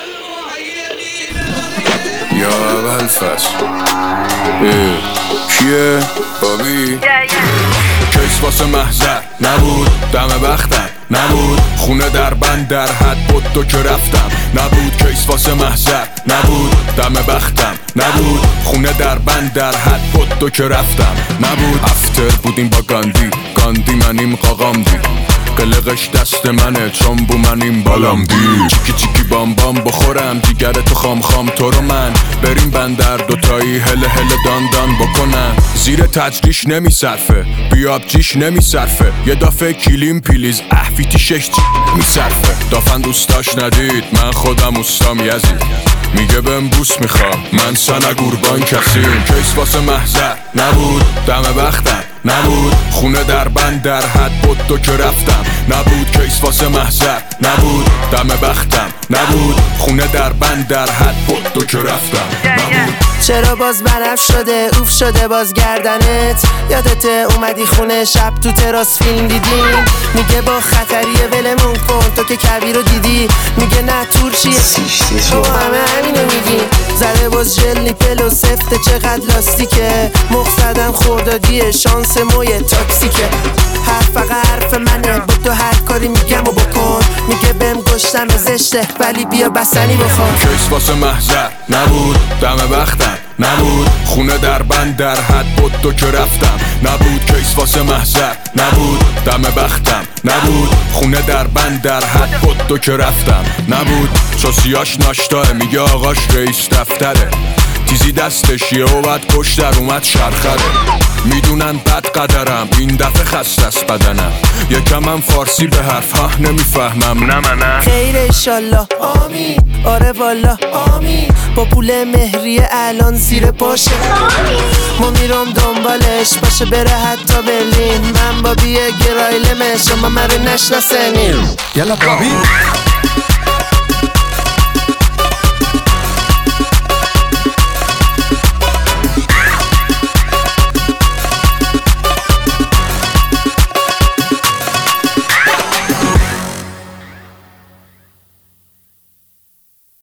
یا اول فصل کیه؟ بابی کیس واسه محضر نبود، دم بختم نبود، خونه در بند در حد بود تو که رفتم نبود. کیس واسه محضر نبود، دم بختم نبود، خونه در بند در حد بود تو که رفتم نبود. افتر بودیم با گاندی منیم قاقام دی، قلقش دست منه چون بو منیم بالام دی. چیکی چیکی بام بام بخورم دیگر تو خام تو رو من، بریم بندر دوتایی هله دان بکنن. زیر تجریش نمی صرفه، بیاب جیش نمی صرفه، یه دافه کلیم پیلیز احویتی شش نمی صرفه. دافن دوستاش ندید من خودم اوستام یزید، میگه بهم بوس میخوام من سنگ قربان کسیم. کیس واسه محضر نبود، دم بختم نبود، خونه در بند در حد بود تو که رفتم نبود. کیس واسه محضر نبود، دم بختم نبود، خونه در بند در حد بود تو که رفتم نبود. چرا باز برف شده اوف شده باز گردنت، یادته اومدی خونه شب تو تراس فیلم دیدیم، میگه با خطریه ولمون کن تو که کبیر رو دیدی، میگه نه تور چیه تو همه همینو میگیم. زده باز ژل نیپل و سفته چقدر لاستیکه، مقصدم خوردادیه شانس موی تاکسیکه. حرف منه با تو هر کاری میگم و بکن، میگه بهم گشتم زشته ولی بیا بسنی بخون. کیس واسه محضر نبود، دم بختم نبود، خونه در بند در حد بود تو که رفتم نبود. کیس واسه محضر نبود، دم بختم نبود، خونه در بند در حد بود تو که رفتم نبود. سوسیاش ناشتاه میگه آقاش رئیس دفتره، تیزی دستش یه اومد پشت در اومد شرخره. میدونن بد قدرم این دفعه خسته است بدنم، یکم هم فارسی به حرف ها نمیفهمم. نه منم خیر ایشالله آمین، آره والا آمین، با پول مهریه الان زیر پاشه ما میرم دنبالش باشه بره حتی برلین. من با بیه گرایلمه شما مرو نشناسنین. یلا بابی